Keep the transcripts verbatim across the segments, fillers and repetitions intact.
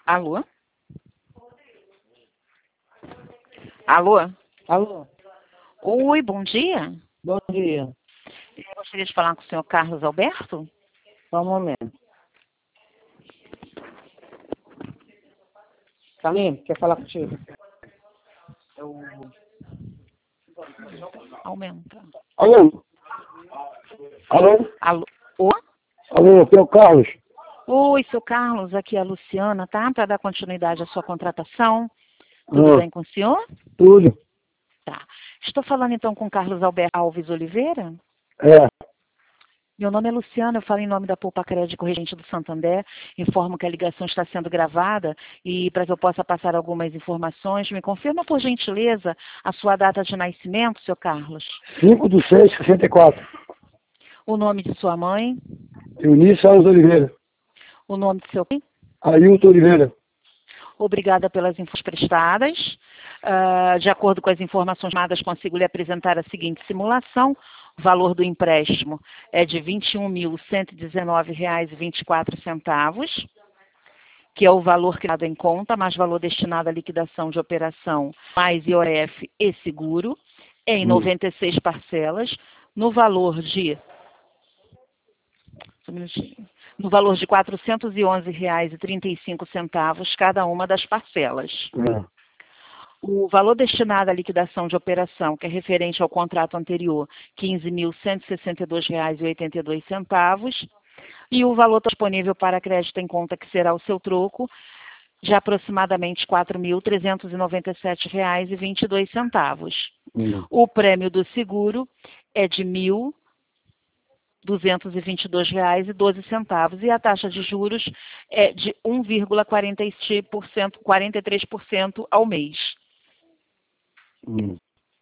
Alô? Alô? Alô? Oi, bom dia. Bom dia. Eu gostaria de falar com o senhor Carlos Alberto. Só um momento. Carlinhos, quer falar contigo? Eu... Aumenta. Alô? Alô? Alô? Ô? Alô, aqui é o Carlos. Oi, seu Carlos, aqui é a Luciana, tá? Para dar continuidade à sua contratação. Tudo Ah, bem com o senhor? tudo. Tá. Estou falando então com Carlos Alberto Alves Oliveira. É. Meu nome é Luciana, eu falo em nome da Poupa Crédito Corrigente do Santander. Informo que a ligação está sendo gravada e para que eu possa passar algumas informações, me confirma por gentileza a sua data de nascimento, seu Carlos. cinco de seis de sessenta e quatro. O nome de sua mãe, Eunice Alves Oliveira. o nome de seu pai. Ailton Oliveira. Obrigada pelas informações prestadas. Uh, de acordo com as informações dadas, consigo lhe apresentar a seguinte simulação. O valor do empréstimo é de vinte e um mil cento e dezenove reais e vinte e quatro centavos, que é o valor criado em conta, mais valor destinado à liquidação de operação, mais I O F e seguro, em Hum. noventa e seis parcelas, no valor de... Só um minutinho. No valor de quatrocentos e onze reais e trinta e cinco centavos cada uma das parcelas. É. O valor destinado à liquidação de operação, que é referente ao contrato anterior, quinze mil cento e sessenta e dois reais e oitenta e dois centavos, e o valor disponível para crédito em conta, que será o seu troco, de aproximadamente quatro mil trezentos e noventa e sete reais e vinte e dois centavos. Hum. O prêmio do seguro é de mil duzentos e vinte e dois reais e doze centavos e a taxa de juros é de um vírgula quarenta e três por cento ao mês. Hum.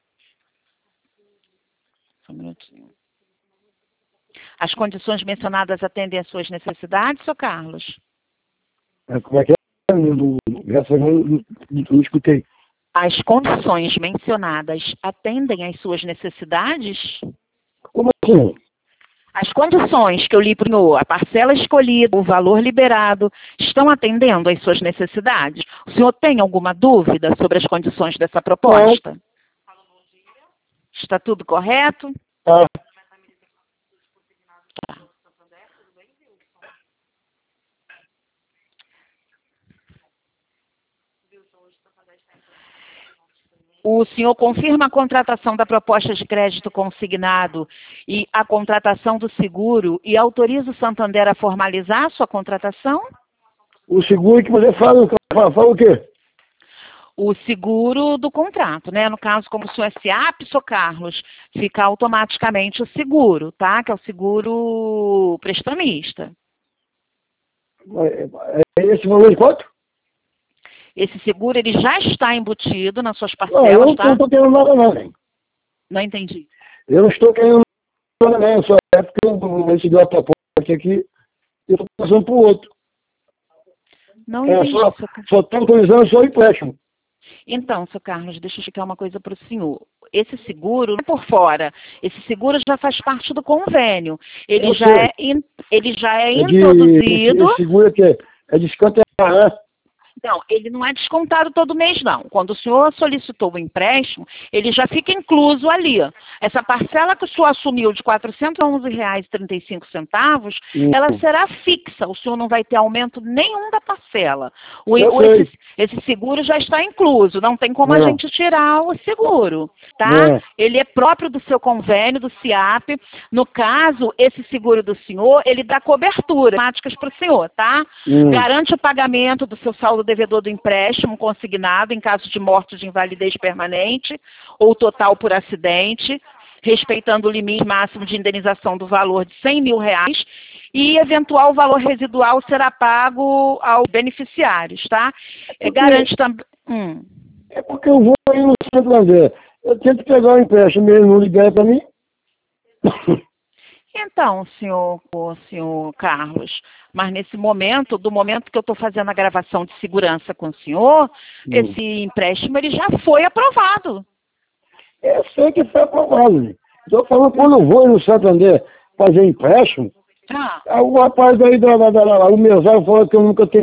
Só um minutinho. As condições mencionadas atendem às suas necessidades, senhor Carlos? É, como é que é? Não, essa eu não, não, não escutei. As condições mencionadas atendem às suas necessidades? Como assim? As condições que eu li para o senhor, a parcela escolhida, o valor liberado, estão atendendo às suas necessidades? O senhor tem alguma dúvida sobre as condições dessa proposta? Está tudo correto? Tá. Tá. O senhor confirma a contratação da proposta de crédito consignado e a contratação do seguro e autoriza o Santander a formalizar a sua contratação? O seguro que você fala, fala, fala o quê? O seguro do contrato, né? No caso, como o senhor é SIAP, senhor Carlos, fica automaticamente o seguro, tá? Que é o seguro prestamista. É, é esse valor de quanto? Esse seguro, ele já está embutido nas suas Não, eu parcelas, não tá? estou querendo nada não, hein? Não entendi. Eu não estou querendo nada não, só é porque eu recebi a proposta aqui, eu estou passando para o outro. Não É, entendi, só senhor Carlos. só estou autorizando só o empréstimo. Então, senhor Carlos, deixa eu explicar uma coisa para o senhor. Esse seguro não é por fora. Esse seguro já faz parte do convênio. Ele Eu já sei. é, in- ele já é, É de, introduzido. esse seguro aqui é, é descanto, né? Não, ele não é descontado todo mês, não. Quando o senhor solicitou o empréstimo, ele já fica incluso ali. Essa parcela que o senhor assumiu de quatrocentos e onze reais e trinta e cinco centavos, Hum. ela será fixa. O senhor não vai ter aumento nenhum da parcela. O, Eu o- sei. esse, esse seguro já está incluso. Não tem como a Não. gente tirar o seguro, tá? Não. Ele é próprio do seu convênio, do SIAP. No caso, esse seguro do senhor, ele dá cobertura automáticas para o senhor, tá? Hum. Garante o pagamento do seu saldo devedor do empréstimo consignado em caso de morte de invalidez permanente ou total por acidente, respeitando o limite máximo de indenização do valor de cem mil reais e eventual valor residual será pago aos beneficiários, tá? É, garante também... Hum. É porque eu vou aí no Santander. Eu tento pegar o empréstimo, ele não libera para mim. Então, senhor, ô, senhor Carlos, mas nesse momento, do momento que eu estou fazendo a gravação de segurança com o senhor, Hum. esse empréstimo ele já foi aprovado. Eu sei que foi aprovado, né? Estou falando, quando eu vou aí no Santander fazer empréstimo, Ah, aí o rapaz aí, da, da, da, da, o mesário falou que eu nunca tenho,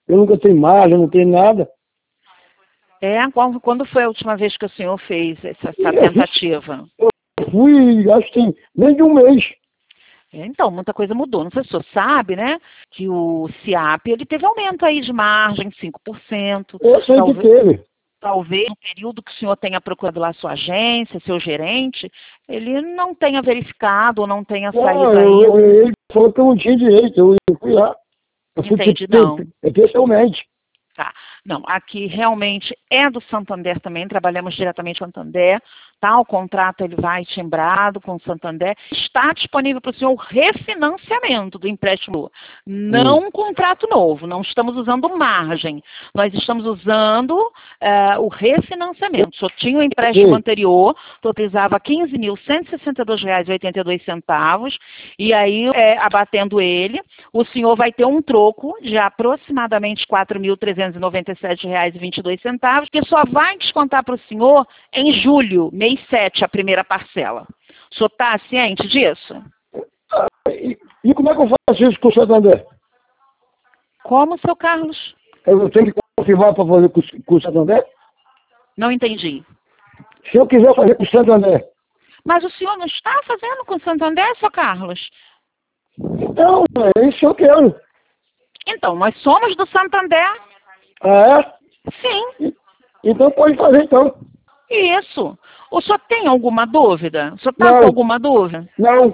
Eu nunca tenho margem, não tenho nada. É, qual- quando foi a última vez que o senhor fez essa, essa Eu tentativa? fui, acho que tem menos de um mês. É, então, muita coisa mudou. Não sei se o senhor sabe, né, que o SIAP, ele teve aumento aí de margem, cinco por cento. Eu sei que Talvez, teve. talvez no período que o senhor tenha procurado lá sua agência, seu gerente, ele não tenha verificado ou não tenha Não, saído eu, ainda. eu- ele falou que eu não tinha direito, eu, eu fui lá. Eu fui Entendi, pe- não. pe- pe- pessoalmente. Tá. Não, aqui realmente é do Santander também, trabalhamos diretamente com o Santander, tá? O contrato ele vai timbrado com o Santander. Está disponível para o senhor o refinanciamento do empréstimo, não Hum. um contrato novo, não estamos usando margem, nós estamos usando eh, o refinanciamento. O senhor tinha o empréstimo Sim. anterior, totalizava quinze mil cento e sessenta e dois reais e oitenta e dois centavos, e aí, eh, abatendo ele, o senhor vai ter um troco de aproximadamente quatro mil trezentos e noventa e sete reais e vinte e dois centavos, que só vai descontar para o senhor em julho, mês sete, a primeira parcela. O senhor está ciente disso? Ah, e, e como é que eu faço isso com o Santander? Como, seu Carlos? Eu tenho que confirmar para fazer com, o- com o Santander? Não entendi. Se eu quiser fazer com o Santander. Mas o senhor não está fazendo com o Santander, seu Carlos? Então, é isso que eu quero. Então, nós somos do Santander? Ah, é? Sim, E- Então pode fazer então. isso. O senhor tem alguma dúvida? O senhor está com Não, alguma dúvida? não.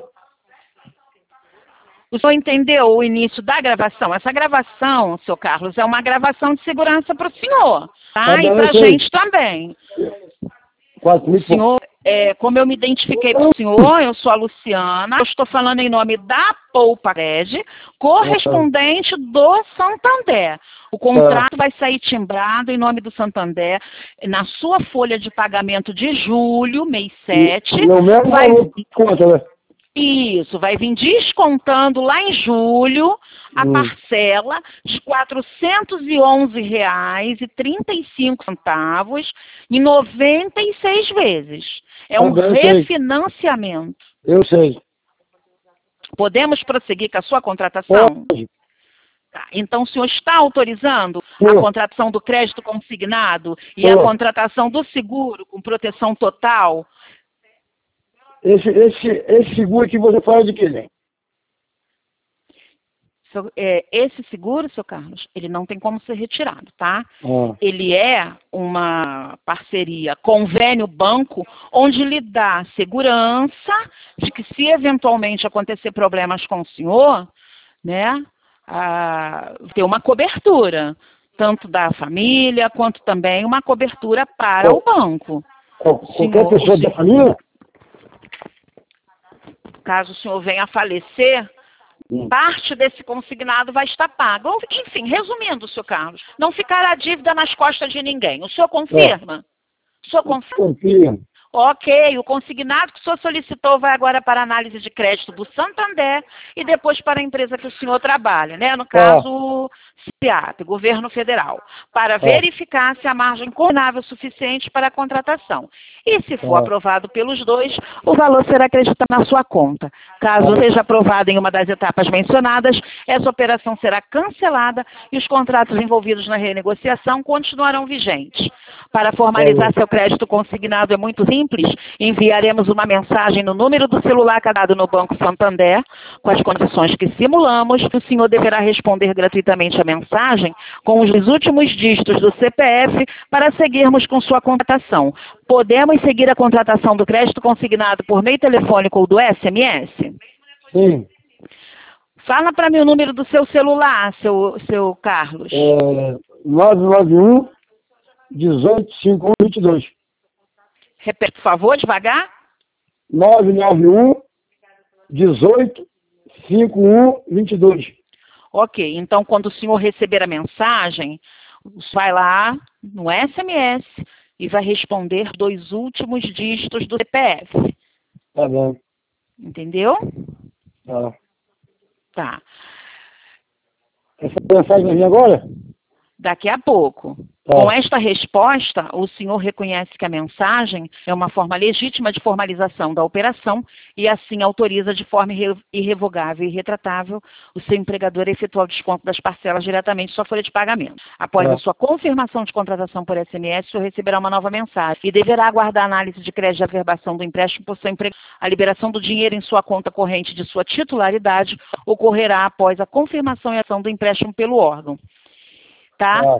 O senhor entendeu o início da gravação? Essa gravação, seu Carlos, é uma gravação de segurança para o senhor, Tá tá? E bom, para eu a sei. gente também. Quatro O mil e pouco. senhor, é, como eu me identifiquei para o senhor, eu sou a Luciana, eu estou falando em nome da Poupa Cred, correspondente do Santander. O contrato vai sair timbrado em nome do Santander na sua folha de pagamento de julho, mês sete. E, e o mesmo Vai, valor de conta, né? isso, vai vir descontando lá em julho a Hum. parcela de quatrocentos e onze reais e trinta e cinco centavos em noventa e seis vezes. É um Tá bem, eu sei. refinanciamento. Eu sei. Podemos prosseguir com a sua contratação? Pode. Tá. Então, o senhor está autorizando a Tô. contratação do crédito consignado e a Tô. contratação do seguro com proteção total? Esse, esse, esse seguro que você faz de quê, né? Seu- é, esse seguro, seu Carlos, ele não tem como ser retirado, tá? Ah. Ele é uma parceria, convênio banco, onde lhe dá segurança de que se eventualmente acontecer problemas com o senhor, né, ah, ter uma cobertura, tanto da família, quanto também uma cobertura para o banco. Qual- O Qualquer senhor, o pessoa da senhor- família? caso o senhor venha a falecer, Hum. parte desse consignado vai estar pago. Ou, enfim, resumindo, senhor Carlos, não ficará dívida nas costas de ninguém. O senhor confirma? O senhor confirma? Confia. Ok, o consignado que o senhor solicitou vai agora para análise de crédito do Santander e depois para a empresa que o senhor trabalha, né? No caso, o SIAP, Governo Federal, para verificar se a margem condenável é suficiente para a contratação. E se for Ah. aprovado pelos dois, o valor será acreditado na sua conta. Caso Ah. seja aprovado em uma das etapas mencionadas, essa operação será cancelada e os contratos envolvidos na renegociação continuarão vigentes. Para formalizar seu crédito consignado é muito simples, enviaremos uma mensagem no número do celular cadastrado no Banco Santander, com as condições que simulamos. O senhor deverá responder gratuitamente a mensagem com os últimos dígitos do C P F para seguirmos com sua contratação. Podemos seguir a contratação do crédito consignado por meio telefônico ou do S M S? Sim. Fala para mim o número do seu celular, seu, seu Carlos. É, nove nove um, dezoito, cinquenta e um, vinte e dois. Repete, por favor, devagar. nove nove um, dezoito, cinquenta e um, vinte e dois. Ok, então quando o senhor receber a mensagem, vai lá no S M S e vai responder dois últimos dígitos do C P F. Tá bom. Entendeu? Tá. Tá. Essa mensagem vai vir agora? Daqui a pouco. Com esta resposta, o senhor reconhece que a mensagem é uma forma legítima de formalização da operação e assim autoriza de forma irre- irrevogável e irretratável o seu empregador a efetuar o desconto das parcelas diretamente em sua folha de pagamento. Após É. a sua confirmação de contratação por S M S, o senhor receberá uma nova mensagem e deverá aguardar a análise de crédito de averbação do empréstimo por seu empregador. A liberação do dinheiro em sua conta corrente de sua titularidade ocorrerá após a confirmação e ação do empréstimo pelo órgão. Tá? Ah,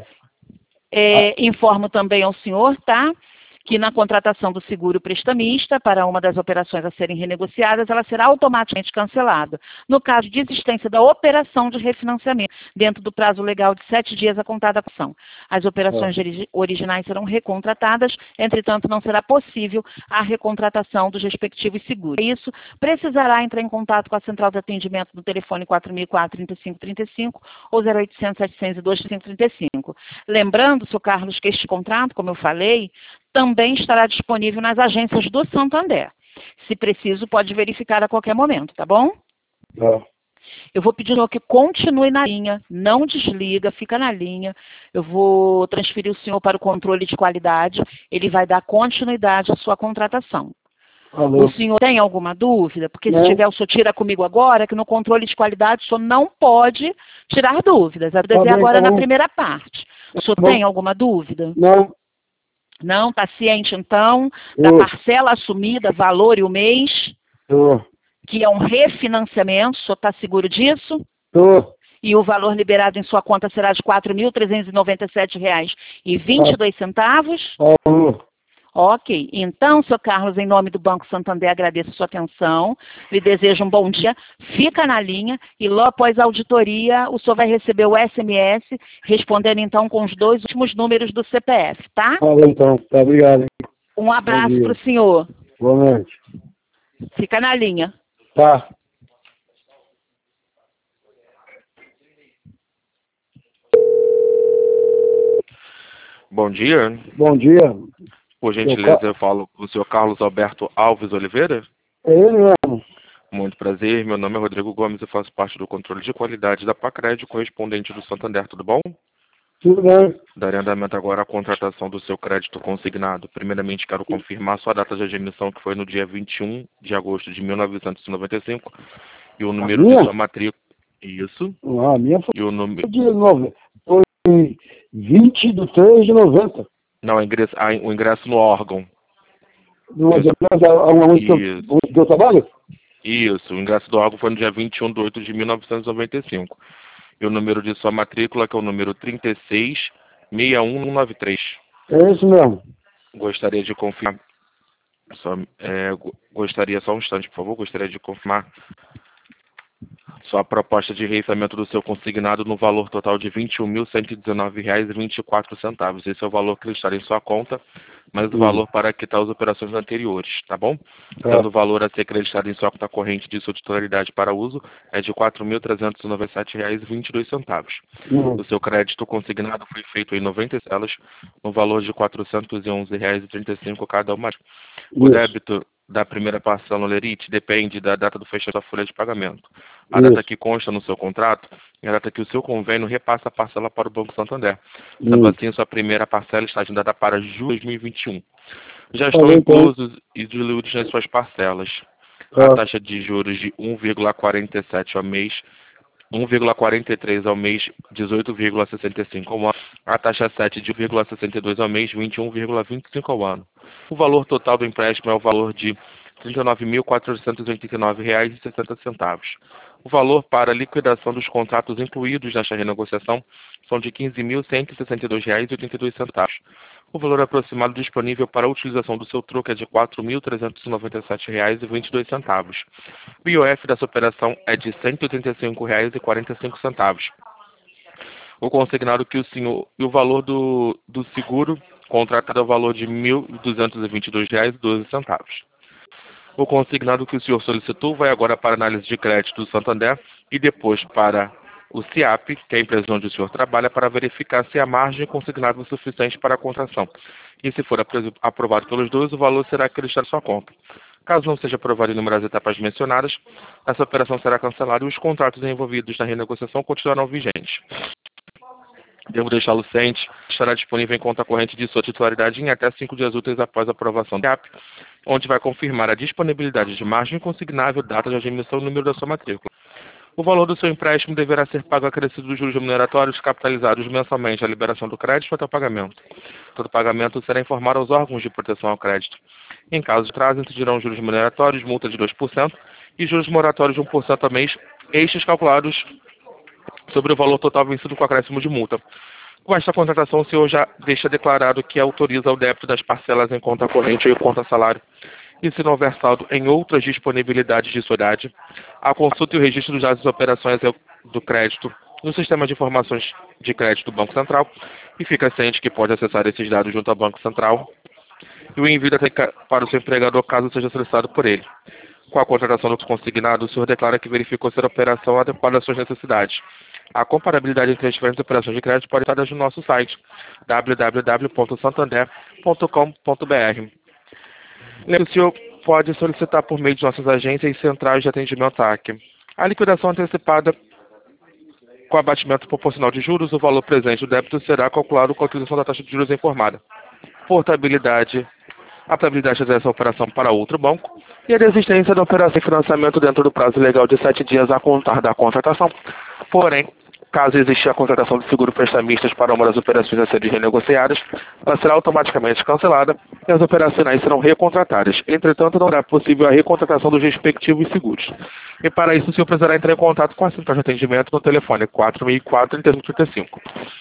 É, informo também ao senhor, tá, que na contratação do seguro prestamista para uma das operações a serem renegociadas, ela será automaticamente cancelada. No caso de existência da operação de refinanciamento, dentro do prazo legal de sete dias a contar da ação. As operações ori- originais serão recontratadas, entretanto, não será possível a recontratação dos respectivos seguros. Isso precisará entrar em contato com a central de atendimento no telefone quatro mil e quatro, trinta e cinco trinta e cinco ou zero oitocentos, setecentos e dois, trinta e cinco trinta e cinco. Lembrando, senhor Carlos, que este contrato, como eu falei, também estará disponível nas agências do Santander. Se preciso, pode verificar a qualquer momento, tá bom? tá. Eu vou pedir ao que continue na linha, não desliga, fica na linha. Eu vou transferir o senhor para o controle de qualidade, ele vai dar continuidade à sua contratação. Alô. O senhor tem alguma dúvida? Porque Não. se tiver, o senhor tira comigo agora, que no controle de qualidade o senhor não pode tirar dúvidas. A dúvida Tá é bem, agora tá na bom. primeira parte. O senhor Tá bom. tem alguma dúvida? Não. Não? Está ciente, então, da Tô. parcela assumida, valor e o mês, Tô. que é um refinanciamento, o senhor está seguro disso? Tô. E o valor liberado em sua conta será de quatro mil trezentos e noventa e sete reais e vinte e dois centavos? Alô. Ok. Então, senhor Carlos, em nome do Banco Santander, agradeço a sua atenção, lhe desejo um bom dia, fica na linha e logo após a auditoria, o senhor vai receber o S M S, respondendo então com os dois últimos números do C P F, tá? Alô, então. Tá, obrigado, hein. Um abraço dia. para o senhor. Boa noite. Fica na linha. Tá. Bom dia. Bom dia. Por Seu gentileza, Ca- eu falo com o senhor Carlos Alberto Alves Oliveira. É ele mesmo. Muito prazer, meu nome é Rodrigo Gomes e faço parte do controle de qualidade da Pacred, correspondente do Santander, tudo bom? Tudo bem. Darei andamento agora à contratação do seu crédito consignado. Primeiramente, quero confirmar sua data de emissão, que foi no dia vinte e um de agosto de mil novecentos e noventa e cinco, e o número minha? de sua matrícula. Isso. Ah, a minha foi E o número. de nove. Foi vinte de três de noventa. Não, o ingresso, ah, o ingresso no órgão. No Isso. onde eu, Isso. onde eu trabalho? Isso, o ingresso do órgão foi no dia vinte e um de oito de mil novecentos e noventa e cinco. E o número de sua matrícula, que é o número trinta e seis, seis um nove três. É isso mesmo. Gostaria de confirmar. Só, é, go- gostaria só um instante, por favor. Gostaria de confirmar sua proposta de reifamento do seu consignado no valor total de vinte e um mil cento e dezenove reais e vinte e quatro centavos. Esse é o valor que está em sua conta, mas o Hum. valor para quitar as operações anteriores, tá bom? Tá. Sendo o valor a ser acreditado em sua conta corrente de sua titularidade para uso é de quatro mil trezentos e noventa e sete reais e vinte e dois centavos. Hum. O seu crédito consignado foi feito em noventa celas, no valor de quatrocentos e onze reais e trinta e cinco cada uma. O Isso. débito da primeira parcela no Lerite depende da data do fechamento da folha de pagamento. A Isso. data que consta no seu contrato é a data que o seu convênio repassa a parcela para o Banco Santander. Sendo Hum. assim, sua primeira parcela está agendada para julho de dois mil e vinte e um. Já Tá estão bem, então. inclusos e diluídos nas suas parcelas Tá. a taxa de juros de um vírgula quarenta e sete ao mês, um vírgula quarenta e três ao mês, dezoito vírgula sessenta e cinco ao ano, a taxa sete de um vírgula sessenta e dois ao mês, vinte e um vírgula vinte e cinco ao ano. O valor total do empréstimo é o valor de trinta e nove mil quatrocentos e oitenta e nove reais e sessenta centavos. O valor para a liquidação dos contratos incluídos nesta renegociação são de quinze mil cento e sessenta e dois reais e oitenta e dois centavos. O valor aproximado disponível para a utilização do seu troco é de quatro mil trezentos e noventa e sete reais e vinte e dois centavos. O I O F dessa operação é de cento e oitenta e cinco reais e quarenta e cinco centavos. O consignado que o senhor e o valor do, do seguro contratado é o valor de mil duzentos e vinte e dois reais e doze centavos. O consignado que o senhor solicitou vai agora para a análise de crédito do Santander e depois para o CIAP, que é a empresa onde o senhor trabalha, para verificar se a margem consignada é suficiente para a contratação. E se for aprovado pelos dois, o valor será acreditado em sua conta. Caso não seja aprovado em número das etapas mencionadas, essa operação será cancelada e os contratos envolvidos na renegociação continuarão vigentes. Devo deixá-lo ciente, estará disponível em conta corrente de sua titularidade em até cinco dias úteis após a aprovação do C A P, onde vai confirmar a disponibilidade de margem consignável, data de admissão e número da sua matrícula. O valor do seu empréstimo deverá ser pago acrescido dos juros remuneratórios capitalizados mensalmente à liberação do crédito até o pagamento. Todo pagamento será informado aos órgãos de proteção ao crédito. Em caso de atraso, incidirão juros remuneratórios, multa de dois por cento e juros moratórios de um por cento ao mês, estes calculados sobre o valor total vencido com acréscimo de multa. Com esta contratação, o senhor já deixa declarado que autoriza o débito das parcelas em conta corrente ou conta salário, e se não houver saldo em outras disponibilidades de sua idade, a consulta e o registro dos dados das operações do crédito no sistema de informações de crédito do Banco Central, e fica ciente que pode acessar esses dados junto ao Banco Central e o envio para o seu empregador caso seja solicitado por ele. Com a contratação do consignado, o senhor declara que verificou ser a operação adequada às suas necessidades. A comparabilidade entre as diferentes operações de crédito pode estar no nosso site w w w ponto santander ponto com ponto b r. Lembre-se, o senhor pode solicitar por meio de nossas agências e centrais de atendimento A C. A liquidação antecipada com abatimento proporcional de juros, o valor presente do débito será calculado com a utilização da taxa de juros informada. Portabilidade, a probabilidade dessa operação para outro banco e a desistência da operação de financiamento dentro do prazo legal de sete dias a contar da contratação. Porém, caso exista a contratação de seguro prestamistas para uma das operações a serem renegociadas, ela será automaticamente cancelada e as operacionais serão recontratadas. Entretanto, não será possível a recontratação dos respectivos seguros. E para isso, o senhor precisará entrar em contato com a central de atendimento no telefone quatro seis quatro, três cinco três cinco.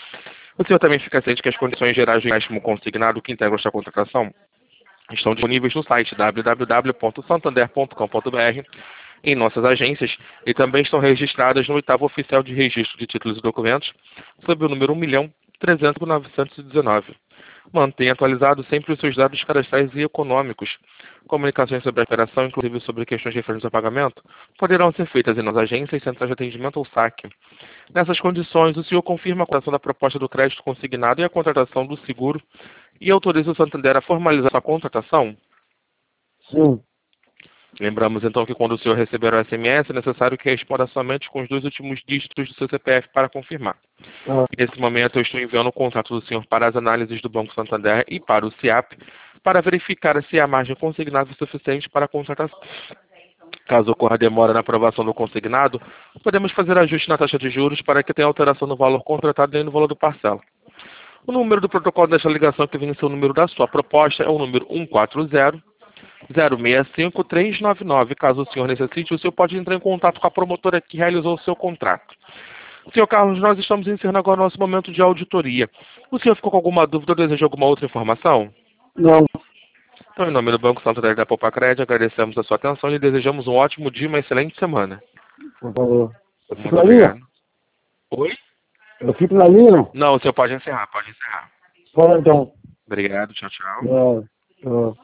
O senhor também fica ciente que as condições gerais do empréstimo consignado que integram esta contratação estão disponíveis no site w w w ponto santander ponto com ponto b r, em nossas agências, e também estão registradas no oitavo oficial de registro de títulos e documentos, sob o número um milhão trezentos mil novecentos e dezenove. Mantenha atualizados sempre os seus dados cadastrais e econômicos. Comunicações sobre a operação, inclusive sobre questões referentes ao pagamento, poderão ser feitas em nossas agências, centrais de atendimento ou saque. Nessas condições, o senhor confirma a contratação da proposta do crédito consignado e a contratação do seguro e autoriza o Santander a formalizar sua contratação? Sim. Lembramos então que quando o senhor receber o S M S, é necessário que responda somente com os dois últimos dígitos do seu C P F para confirmar. Ah. Nesse momento, eu estou enviando o contrato do senhor para as análises do Banco Santander e para o C I A P para verificar se há margem consignável suficiente para a contratação. Caso ocorra demora na aprovação do consignado, podemos fazer ajuste na taxa de juros para que tenha alteração no valor contratado e no valor do parcela. O número do protocolo desta ligação que vem em seu número da sua proposta é o número um quatro zero, zero seis cinco, três nove nove. Caso o senhor necessite, o senhor pode entrar em contato com a promotora que realizou o seu contrato. senhor Carlos, nós estamos encerrando agora o nosso momento de auditoria. O senhor ficou com alguma dúvida ou deseja alguma outra informação? Não. Então, em nome do Banco Santander da Popacred, agradecemos a sua atenção e desejamos um ótimo dia e uma excelente semana. Por favor. Eu Muito fico na linha? obrigado. Oi? Eu fico na linha, não? Não, o senhor pode encerrar, pode encerrar. Fala então. Obrigado, tchau, tchau. Ah, ah.